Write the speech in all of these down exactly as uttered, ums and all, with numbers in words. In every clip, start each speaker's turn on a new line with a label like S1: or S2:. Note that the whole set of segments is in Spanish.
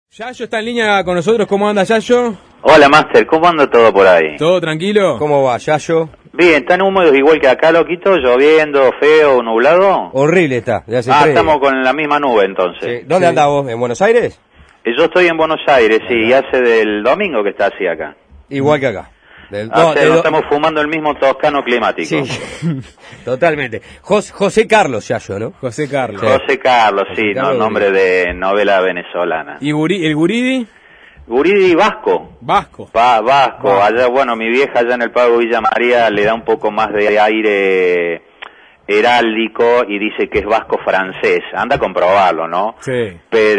S1: Yayo está en línea con nosotros. ¿Cómo anda, Yayo?
S2: Hola, Master, ¿cómo anda todo por ahí?
S1: ¿Todo tranquilo?
S3: ¿Cómo va, Yayo?
S2: Bien, ¿tan húmedos igual que acá, loquito? ¿Lloviendo, feo, nublado?
S3: Horrible está, de hace
S2: Ah,
S3: tres.
S2: estamos con la misma nube, entonces.
S3: Sí. ¿Dónde
S1: Sí.
S3: andás vos? ¿En Buenos Aires?
S2: Eh, Yo estoy en Buenos Aires, sí, y hace del domingo que está así acá.
S3: Igual que acá. Del,
S2: Ah, o sea,
S3: de
S2: nos
S3: do-
S2: estamos fumando el mismo toscano climático.
S3: Sí, totalmente. Jos- José Carlos Yayo, ¿no?
S1: José Carlos.
S3: Sí.
S2: José Carlos,
S3: José
S2: sí,
S3: Carlos
S2: no, nombre de novela venezolana.
S1: ¿Y Guri- el Guridi?
S2: Guridi Vasco.
S1: Vasco.
S2: Va, Vasco,
S1: Vasco.
S2: allá, bueno, mi vieja allá en el Pago Villa María le da un poco más de aire heráldico y dice que es vasco francés. Anda a comprobarlo, ¿no?
S1: Sí.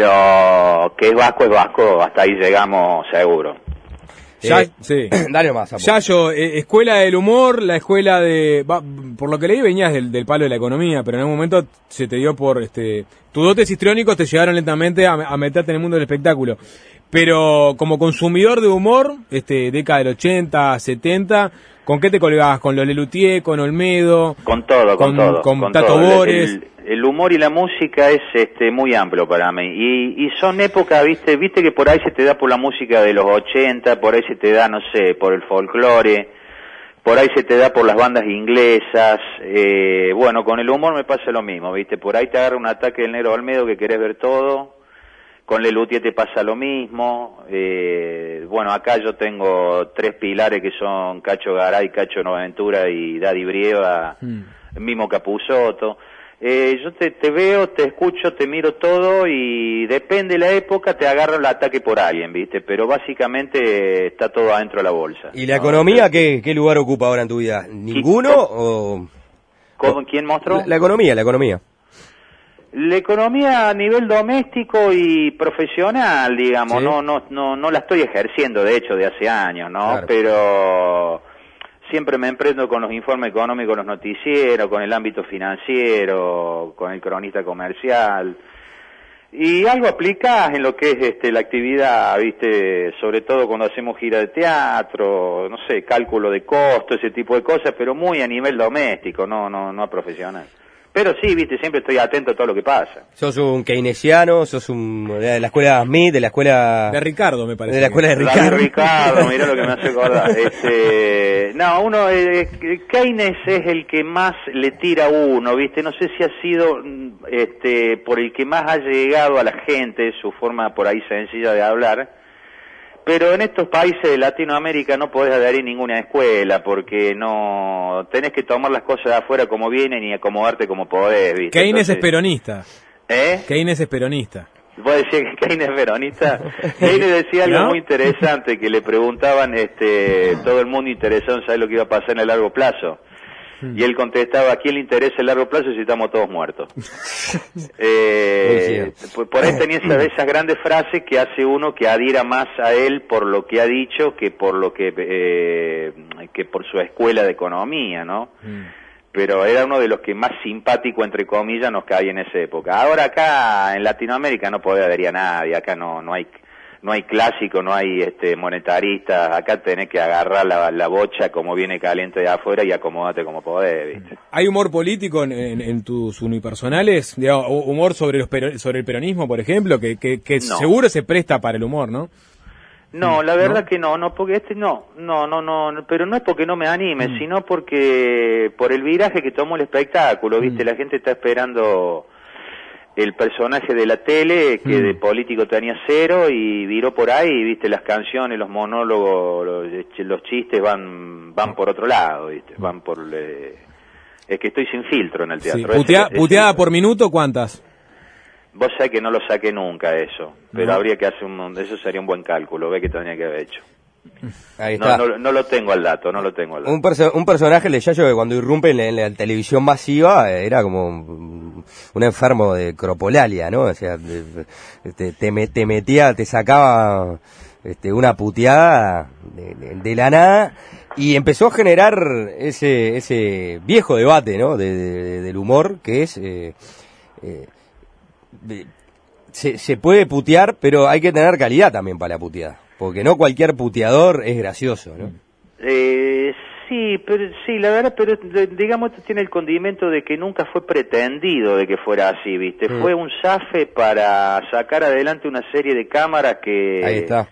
S2: Pero que es vasco, es vasco, hasta ahí llegamos seguro.
S1: Ya-
S3: Eh,
S1: sí.
S3: Dale más, Sapo.
S1: Yayo, eh, escuela del humor, la escuela de... va, por lo que leí venías del, del palo de la economía, pero en algún momento se te dio por... este tus dotes histriónicos te llevaron lentamente a, a meterte en el mundo del espectáculo. Pero como consumidor de humor, este década del ochenta, setenta, ¿con qué te colgabas? ¿Con los Lelutier, con Olmedo?
S2: Con todo, con,
S1: Con-
S2: todo.
S1: con Tato
S2: todo. El-
S1: Bores.
S2: El, el humor y la música es este muy amplio para mí. Y, y son épocas, viste, viste que por ahí se te da por la música de los ochenta, por ahí se te da, no sé, por el folclore, por ahí se te da por las bandas inglesas. Eh, bueno, con el humor me pasa lo mismo, viste, por ahí te agarra un ataque del Negro Olmedo que querés ver todo. Con Lelutier te pasa lo mismo. Eh, bueno, acá yo tengo tres pilares que son Cacho Garay, Cacho Noventura y Daddy Brieva,
S1: Mm.
S2: Mimo Capusotto. Eh, yo te, te veo, te escucho, te miro todo y depende de la época te agarro el ataque por alguien, ¿viste? Pero básicamente está todo adentro de la bolsa.
S3: ¿Y la
S2: ¿no?
S3: economía qué, qué lugar ocupa ahora en tu vida? ¿Ninguno o...?
S2: ¿Cómo, ¿Quién mostró?
S3: La, la economía, la economía.
S2: La economía a nivel doméstico y profesional, digamos,
S3: Sí.
S2: no, no, no, no la estoy ejerciendo, de hecho, de hace años, ¿no?
S3: Claro.
S2: Pero siempre me emprendo con los informes económicos, los noticieros, con el ámbito financiero, con el cronista comercial. Y algo aplicás en lo que es este la actividad, viste, sobre todo cuando hacemos gira de teatro, no sé, cálculo de costo, ese tipo de cosas, pero muy a nivel doméstico, no, no, no a profesional. Pero sí, viste, siempre estoy atento a todo lo que pasa.
S3: ¿Sos un keynesiano? ¿Sos un de la escuela Smith? ¿De la escuela...?
S1: De Ricardo, me parece.
S3: De la escuela de
S2: La de
S3: Ricardo.
S2: Ricardo, mirá lo que me hace acordar. Este, no, uno, eh, Keynes es el que más le tira a uno, ¿viste? No sé si ha sido mm, este, por el que más ha llegado a la gente, su forma por ahí sencilla de hablar. Pero en estos países de Latinoamérica no podés adherir a ninguna escuela porque no tenés que tomar las cosas de afuera como vienen y acomodarte como podés, ¿viste?
S1: Keynes es
S2: Entonces,
S1: peronista.
S2: ¿eh?
S1: Keynes es peronista.
S2: ¿Vos decías que Keynes es peronista? Keynes decía algo
S1: ¿No?
S2: muy interesante, que le preguntaban, este, todo el mundo interesado en saber lo que iba a pasar en el largo plazo. Y él contestaba, ¿a quién le interesa el largo plazo si estamos todos muertos? eh, por, por ahí tenía esas, esas grandes frases que hace uno que adhiera más a él por lo que ha dicho que por lo que, eh, que por su escuela de economía, ¿no?
S1: Mm.
S2: Pero era uno de los que más simpático, entre comillas, nos caía en esa época. Ahora acá en Latinoamérica no puede adherir a nadie, acá no no hay no hay clásico, no hay este monetaristas, acá tenés que agarrar la, la bocha como viene caliente de afuera y acomódate como podés, ¿viste?
S1: ¿Hay humor político en, en, en tus unipersonales? Digamos, humor sobre los pero- sobre el peronismo, por ejemplo, que, que, que
S2: No.
S1: seguro se presta para el humor, ¿no?
S2: No, la verdad
S1: ¿No?
S2: que no, no, porque este no, no, no, no, pero no es porque no me anime,
S1: Mm.
S2: sino porque por el viraje que tomó el espectáculo, ¿viste?
S1: Mm.
S2: La gente está esperando el personaje de la tele, que
S1: Mm.
S2: de político tenía cero, y viró por ahí, ¿viste? Las canciones, los monólogos, los, los chistes van van por otro lado, ¿viste? Van por... eh, es que estoy sin filtro en el
S1: Sí.
S2: teatro.
S1: Putea-
S2: Ese- ese-
S1: ¿Puteada por minuto cuántas?
S2: Vos sabés que no lo saqué nunca eso, pero
S1: No.
S2: habría que hacer un... Eso sería un buen cálculo, ve que tendría que haber hecho.
S3: Ahí
S2: No,
S3: está.
S2: no, no lo tengo al dato, no lo tengo al dato.
S3: Un, perso- un personaje de Yayo que cuando irrumpe en la, en la televisión masiva eh, era como un, un enfermo de cropolalia, ¿no? O sea, de- te, te, me- te metía, te sacaba este, una puteada de, de- de la nada y empezó a generar ese ese viejo debate, ¿no? De, de- del humor que es... Eh, eh, de- se, se puede putear, pero hay que tener calidad también para la puteada. Porque no cualquier puteador es gracioso, ¿no?
S2: Eh, Sí, pero sí, la verdad, pero digamos esto tiene el condimento de que nunca fue pretendido de que fuera así, ¿viste? Mm. Fue un zafe para sacar adelante una serie de cámaras que...
S3: Ahí está.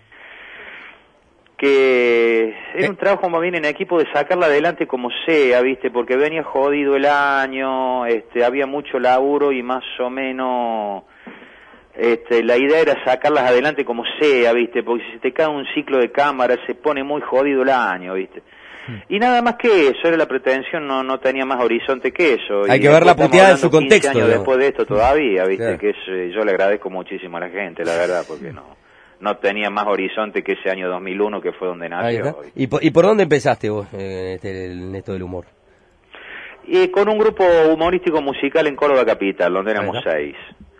S2: Que era un trabajo más bien en equipo de sacarla adelante como sea, ¿viste? Porque venía jodido el año, este, había mucho laburo y más o menos... Este, la idea era sacarlas adelante como sea, ¿viste? Porque si se te cae un ciclo de cámara se pone muy jodido el año, ¿viste? Y nada más que eso, era la pretensión, no no tenía más horizonte que eso.
S3: Hay
S2: y
S3: que ver la puteada en su contexto.
S2: Años
S3: ¿no?
S2: después de esto todavía, ¿viste?
S3: Claro.
S2: Que es, yo le agradezco muchísimo a la gente, la verdad, porque no no tenía más horizonte que ese año dos mil uno que fue donde nació.
S3: ¿Y por, ¿Y por dónde empezaste vos eh, este, en esto del humor?
S2: Y con un grupo humorístico musical en Córdoba Capital, donde éramos seis.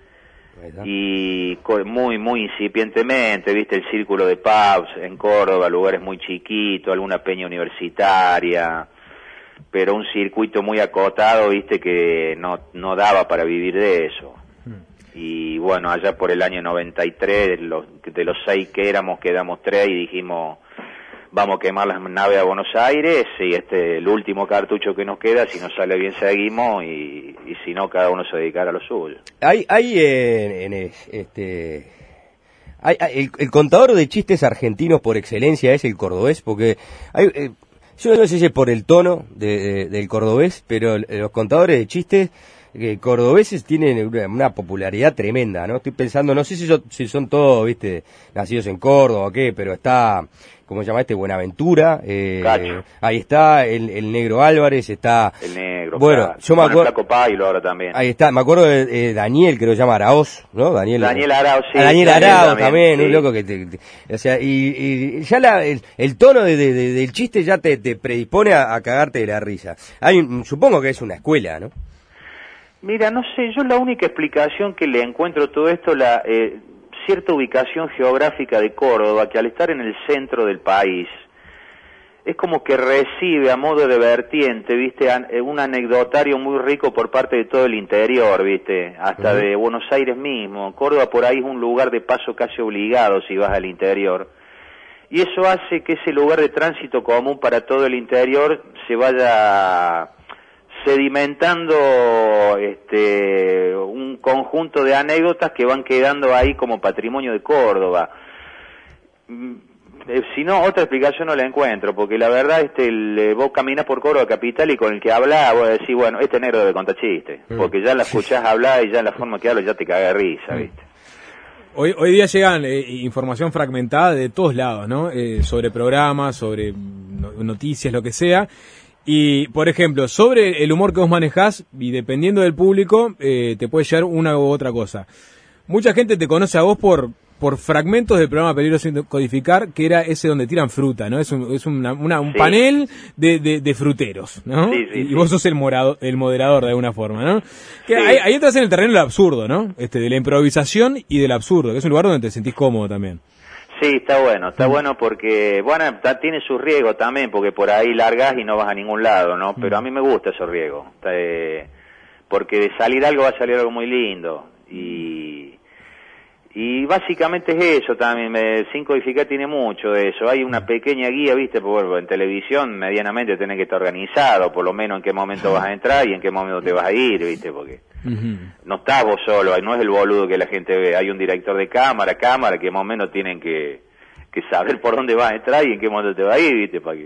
S2: Y muy, muy incipientemente, viste, el círculo de pubs en Córdoba, lugares muy chiquitos, alguna peña universitaria, pero un circuito muy acotado, viste, que no, no daba para vivir de eso. Y bueno, allá por el año noventa y tres, los, de los seis que éramos, quedamos tres y dijimos, vamos a quemar las naves a Buenos Aires, y este el último cartucho que nos queda, si nos sale bien seguimos, y, y si no, cada uno se dedicará a lo suyo.
S3: Hay, hay eh, en este... Hay, hay, el, el contador de chistes argentinos por excelencia es el cordobés, porque hay, eh, yo no sé si es por el tono de, de, del cordobés, pero los contadores de chistes eh, cordobeses tienen una, una popularidad tremenda, ¿no? Estoy pensando, no sé si, yo, si son todos, viste, nacidos en Córdoba o qué, pero está... ¿Cómo se llama este? Buenaventura, eh, ahí está el, el Negro Álvarez, está...
S2: El Negro,
S3: bueno,
S2: claro.
S3: yo me acuerdo...
S2: Flaco Pailo ahora también.
S3: Ahí está, me acuerdo de eh, Daniel, que lo llama Araoz, ¿no? Daniel,
S2: Daniel Araoz, sí.
S3: A Daniel Araoz también, también
S2: sí.
S3: Un loco que te... te o sea, y, y ya la, el, el tono de, de, de, del chiste ya te, te predispone a, a cagarte de la risa. Hay un, supongo que es una escuela, ¿no?
S2: Mira, no sé, yo la única explicación que le encuentro a todo esto, la... Eh, cierta ubicación geográfica de Córdoba, que al estar en el centro del país, es como que recibe a modo de vertiente, viste, un anecdotario muy rico por parte de todo el interior, viste, hasta uh-huh. de Buenos Aires mismo. Córdoba por ahí es un lugar de paso casi obligado si vas al interior, y eso hace que ese lugar de tránsito común para todo el interior se vaya sedimentando este un conjunto de anécdotas que van quedando ahí como patrimonio de Córdoba. Eh, si no, otra explicación no la encuentro, porque la verdad, este, el, eh, vos caminás por Córdoba Capital y con el que hablás, vos decís, bueno, este negro debe contar chistes, mm. porque ya la escuchás hablar y ya la forma que habla ya te caga de risa, mm. ¿viste?
S1: Hoy, hoy día llegan eh, información fragmentada de todos lados, ¿no? Eh, sobre programas, sobre no, noticias, lo que sea. Y, por ejemplo, sobre el humor que vos manejás, y dependiendo del público, eh, te puede llegar una u otra cosa. Mucha gente te conoce a vos por por fragmentos del programa Peligroso Codificar, que era ese donde tiran fruta, ¿no? Es un, es una, una, un sí. panel de, de, de fruteros, ¿no?
S2: Sí, sí,
S1: y
S2: sí.
S1: vos sos el, morado, el moderador de alguna forma, ¿no? Que
S2: sí.
S1: ahí, ahí entras en el terreno del absurdo, ¿no? Este, de la improvisación y del absurdo, que es un lugar donde te sentís cómodo también.
S2: Sí, está bueno, está mm. bueno porque, bueno, tiene su riesgo también, porque por ahí largás y no vas a ningún lado, ¿no? Pero a mí me gusta ese riesgo, eh, porque de salir algo va a salir algo muy lindo, y... Y básicamente es eso también, Sin Codificar tiene mucho de eso, hay una pequeña guía, viste, porque bueno, en televisión medianamente tenés que estar organizado, por lo menos en qué momento vas a entrar y en qué momento te vas a ir, viste, porque uh-huh. no estás vos solo, no es el boludo que la gente ve, hay un director de cámara, cámara, que más o menos tienen que, que saber por dónde vas a entrar y en qué momento te vas a ir, viste, para que...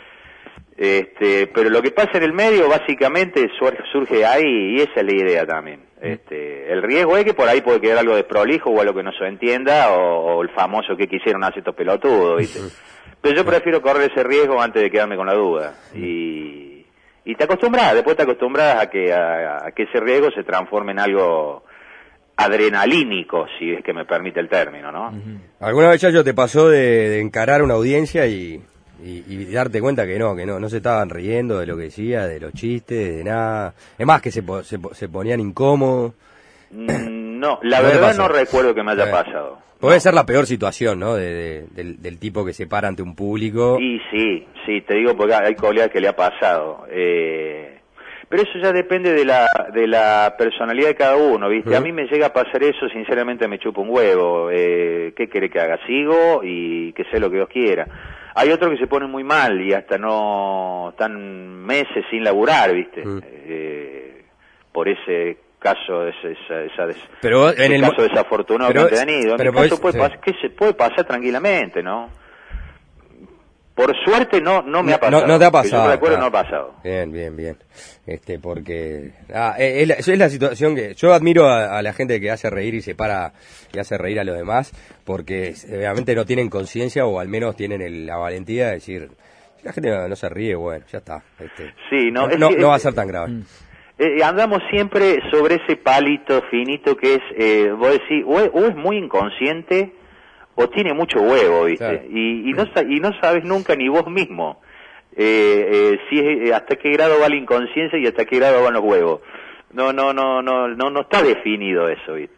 S2: Este, pero lo que pasa en el medio básicamente surge ahí, y esa es la idea también. Este, el riesgo es que por ahí puede quedar algo desprolijo o algo que no se entienda, o, o el famoso que quisieron hacer estos pelotudos, ¿viste? Pero yo prefiero correr ese riesgo antes de quedarme con la duda. Y, y te acostumbras, después te acostumbras a que, a, a que ese riesgo se transforme en algo adrenalínico, si es que me permite el término, ¿no?
S3: ¿Alguna vez, Chacho, te pasó de, de encarar una audiencia y... Y, y darte cuenta que no, que no, no se estaban riendo de lo que decía, de los chistes, de nada? Es más, que se, se, se ponían incómodos.
S2: No, la ¿No verdad no recuerdo que me haya eh, pasado.
S3: Puede
S2: no.
S3: ser la peor situación, ¿no? De, de, del, del tipo que se para ante un público.
S2: Y sí, sí, te digo porque hay colegas que le ha pasado. Eh, pero eso ya depende de la de la personalidad de cada uno, ¿viste? Uh-huh. A mí me llega a pasar eso, sinceramente me chupa un huevo. Eh, ¿Qué quiere que haga? Sigo y que sé lo que Dios quiera. Hay otros que se ponen muy mal y hasta no están meses sin laburar, ¿viste? Mm. Eh, por ese caso, ese, esa, esa des,
S3: pero en
S2: ese
S3: el
S2: caso desafortunado
S3: pero,
S2: que han tenido. En
S3: pero
S2: mi caso
S3: pues,
S2: puede
S3: sí.
S2: pasar, que se puede pasar tranquilamente, ¿no? Por suerte no no me ha pasado.
S3: No, no te ha pasado.
S2: Que yo recuerdo
S3: claro.
S2: no ha pasado.
S3: Bien, bien, bien. Este, porque ah, es, la, es la situación que yo admiro a, a la gente que hace reír y se para y hace reír a los demás, porque obviamente no tienen conciencia o al menos tienen el, la valentía de decir, si la gente no, no se ríe, bueno, ya está. Este,
S2: sí, no,
S3: no,
S2: es,
S3: no,
S2: es,
S3: no va a ser tan grave.
S2: Mm. Eh, andamos siempre sobre ese palito finito que es, eh, vos decís, o es, o es muy inconsciente o tiene mucho huevo, ¿viste?
S3: Claro.
S2: Y, y, no, y no sabes nunca ni vos mismo eh, eh, si es, hasta qué grado va la inconsciencia y hasta qué grado van los huevos. No, no, no, no, no, no está definido eso, ¿viste?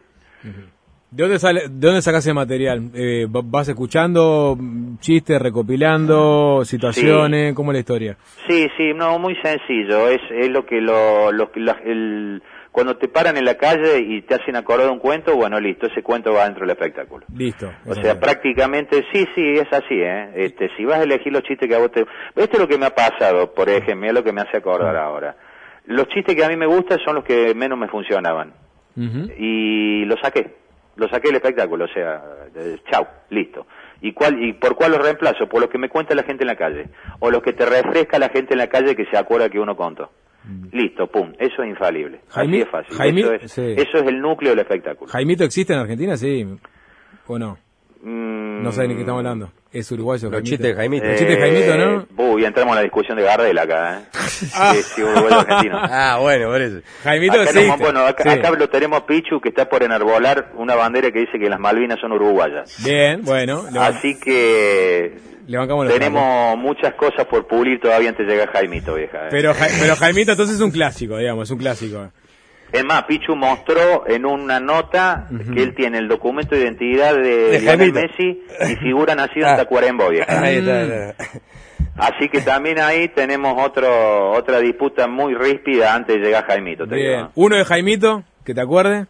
S1: ¿De dónde sale, de dónde sacás el material? Eh, ¿Vas escuchando chistes, recopilando situaciones?
S2: Sí.
S1: ¿Cómo es la historia?
S2: Sí, sí, no, muy sencillo. Es, es lo que lo, lo la, el cuando te paran en la calle y te hacen acordar un cuento, bueno, listo, ese cuento va dentro del espectáculo.
S1: Listo.
S2: O sea, prácticamente, sí, sí, es así, ¿eh? Este, si vas a elegir los chistes que a vos te... Esto es lo que me ha pasado, por ejemplo, es lo que me hace acordar ahora. Los chistes que a mí me gustan son los que menos me funcionaban. Uh-huh. Y los saqué, los saqué del espectáculo, o sea, eh, chau, listo. ¿Y cuál y por cuál los reemplazo? Por los que me cuenta la gente en la calle, o los que te refresca la gente en la calle que se acuerda que uno contó. Listo, pum, eso es infalible. Jaime, así es fácil.
S1: Jaime,
S2: eso, es,
S1: sí.
S2: eso es el núcleo del espectáculo.
S1: ¿Jaimito existe en Argentina? Sí. ¿O no?
S2: Mm,
S1: no sé ni qué estamos hablando. Es uruguayo.
S3: Los chistes de Jaimito.
S2: Eh,
S1: Los chistes de Jaimito, ¿no?
S2: Uy, entramos en la discusión de Gardel acá, ¿eh?
S1: ah.
S2: Sí, sí, uruguayo argentino.
S3: Ah, bueno, por eso.
S1: Jaimito
S2: acá
S1: existe.
S2: No, bueno, acá,
S1: sí.
S2: acá lo tenemos Pichu, que está por enarbolar una bandera que dice que las Malvinas son uruguayas.
S1: Bien, bueno.
S2: Así que...
S1: Le bancamos los
S2: tenemos
S1: trapos.
S2: Muchas cosas por pulir todavía antes de llegar Jaimito, vieja. ¿eh?
S1: Pero, pero Jaimito entonces es un clásico, digamos, es un clásico.
S2: Es más, Pichu mostró en una nota uh-huh. que él tiene el documento de identidad de,
S3: de
S2: Lionel Messi y figura nacido ah. en Tacuarembó, vieja.
S3: Ahí está, ahí está.
S2: Así que también ahí tenemos otro otra disputa muy ríspida antes de llegar Jaimito. Te
S1: Bien.
S2: digo.
S1: ¿Uno de Jaimito, que te acuerdes?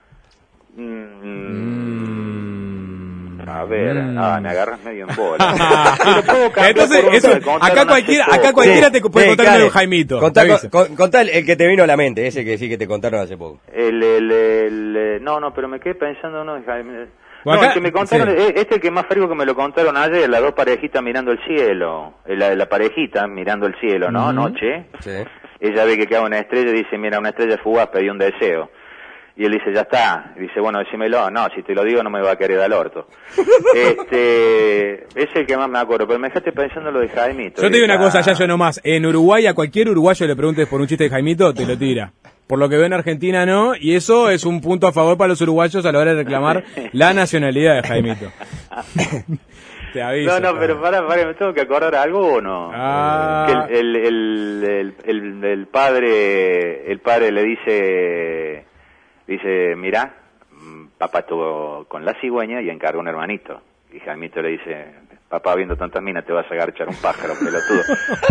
S2: Mm,
S1: mm.
S2: A ver, mm. ah, me agarras medio en bola.
S1: Entonces, eso, acá cualquiera, acá cualquiera sí, te puede sí, contar claro. de Jaimito.
S3: Contá, con, contá el que te vino a la mente, ese que sí que te contaron hace poco.
S2: El, el, el, el no, no, pero me quedé pensando, no, Jaime. No, acá, el que me contaron, sí. este es el que más fresco que me lo contaron ayer, las dos parejitas mirando el cielo, la, la parejita mirando el cielo, ¿no? Uh-huh. Noche. Sí. Ella ve que queda una estrella y dice, mira, una estrella fugaz, pedí un deseo. Y él dice, ya está. Y dice, bueno, decímelo. No, si te lo digo no me va a querer al orto. este, es el que más me acuerdo. Pero me dejaste pensando lo de Jaimito.
S1: Yo te digo una cosa, ya yo nomás. En Uruguay a cualquier uruguayo le preguntes por un chiste de Jaimito, te lo tira. Por lo que veo en Argentina no. Y eso es un punto a favor para los uruguayos a la hora de reclamar la nacionalidad de Jaimito. Te aviso.
S2: No, no, pero para, para, ¿me tengo que acordar algo o no?
S1: Ah.
S2: Que el, el, el, el, el, el padre, el padre le dice... Dice, mira, papá estuvo con la cigüeña y encargó un hermanito. Y Jaimito le dice, papá, viendo tantas minas te vas a agarchar un pájaro, pelotudo.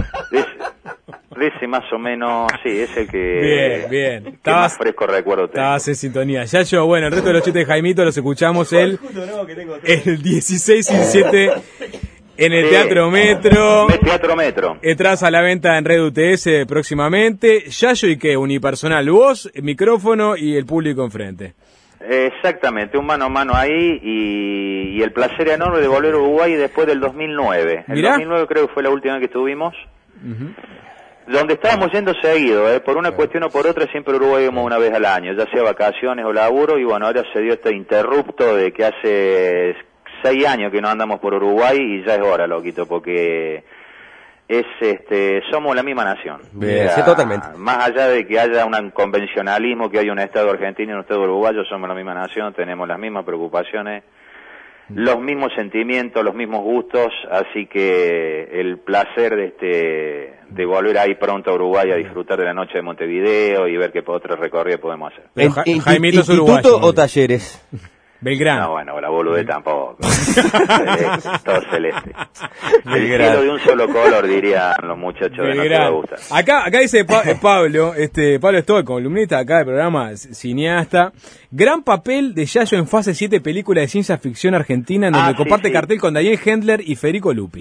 S2: Ese más o menos, sí, es el que,
S1: bien, bien.
S2: que
S1: Estabas,
S2: más fresco recuerdo tengo.
S1: Estabas en sintonía. Ya yo, bueno, el resto de los chistes de Jaimito los escuchamos el, el dieciséis y diecisiete en el sí. Teatro Metro.
S2: El Teatro Metro.
S1: Entras a la venta en Red U T S próximamente. Yayo y qué, unipersonal, vos, el micrófono y el público enfrente.
S2: Exactamente, un mano a mano ahí y, y el placer enorme de volver a Uruguay después del dos mil nueve. El
S1: ¿Mirá?
S2: dos mil nueve creo que fue la última vez que estuvimos. Uh-huh. Donde estábamos yendo seguido, ¿eh? Por una cuestión o por otra siempre Uruguay íbamos una vez al año, ya sea vacaciones o laburo, y bueno, ahora se dio este interrupto de que hace seis años que no andamos por Uruguay y ya es hora, loquito, porque es este somos la misma nación.
S3: Bien,
S2: o sea,
S3: sí, totalmente.
S2: Más allá de que haya un convencionalismo, que haya un Estado argentino y un Estado uruguayo, somos la misma nación, tenemos las mismas preocupaciones, los mismos sentimientos, los mismos gustos, así que el placer de este de volver ahí pronto a Uruguay a disfrutar de la noche de Montevideo y ver qué otro recorrido podemos hacer.
S1: Pero ja Jaimito es uruguayo.
S3: ¿Instituto o talleres?
S1: Belgrano.
S2: No, bueno, la boludez tampoco. celeste, todo celeste. El cielo de un solo color, dirían los muchachos de No Te Gusta.
S1: Acá, acá dice pa Pablo, este, Pablo Stoll, columnista acá del programa, cineasta. Gran papel de Yayo en fase siete, película de ciencia ficción argentina, en donde ah, comparte sí, sí. cartel con Daniel Hendler y Federico Lupi.
S2: Sí,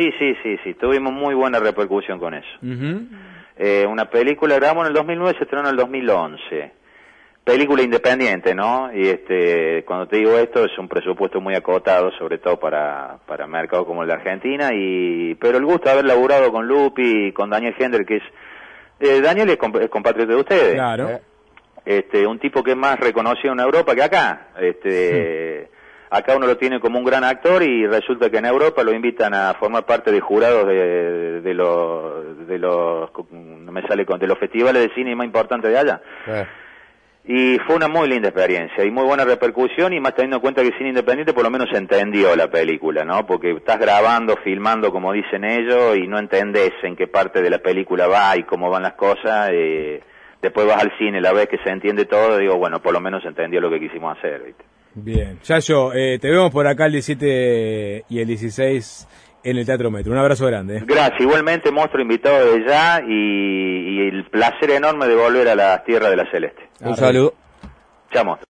S2: sí, sí, sí, sí, tuvimos muy buena repercusión con eso.
S1: Uh-huh.
S2: Eh, una película, grabamos en el dos mil nueve, se estrenó en el dos mil once. Película independiente, ¿no? Y este, cuando te digo esto, es un presupuesto muy acotado, sobre todo para, para mercados como el de Argentina, y, pero el gusto de haber laburado con Lupi y con Daniel Hendler, que es, eh, Daniel es, comp es compatriota de ustedes.
S1: Claro.
S2: Eh, Este, un tipo que es más reconocido en Europa que acá. Este, sí. Acá uno lo tiene como un gran actor y resulta que en Europa lo invitan a formar parte de jurados de, de los, de los, no me sale con, de los festivales de cine más importantes de allá. Eh. Y fue una muy linda experiencia y muy buena repercusión, y más teniendo en cuenta que cine independiente por lo menos se entendió la película, ¿no? Porque estás grabando, filmando como dicen ellos y no entendés en qué parte de la película va y cómo van las cosas. Eh, después vas al cine, la vez que se entiende todo, digo, bueno, por lo menos se entendió lo que quisimos hacer, ¿viste?
S1: Bien. Yayo, eh, te vemos por acá el diecisiete y el dieciséis en el Teatro Metro. Un abrazo grande. ¿eh? Gracias.
S2: Igualmente, monstruo invitado de ya, y, y el placer enorme de volver a las tierras de la Celeste.
S3: Un saludo.
S2: Chao, monstruo.